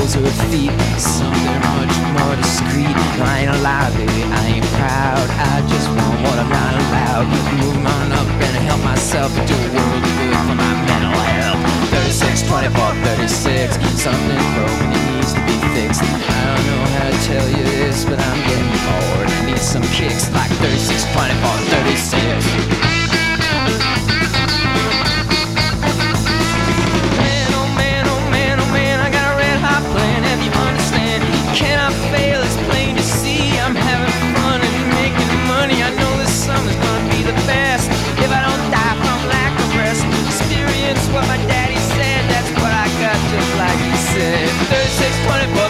soles of her feet, something much more discreet. No, I ain't alive, baby, I ain't proud. I just want what I'm not allowed. Move on up and help myself and do a world of good for my mental health. 36, 24, 36, something's broken, it needs to be fixed. I don't know how to tell you this, but I'm getting bored. I need some kicks like 36, 24, 36. What my daddy said, that's what I got, just like he said. 36, 24,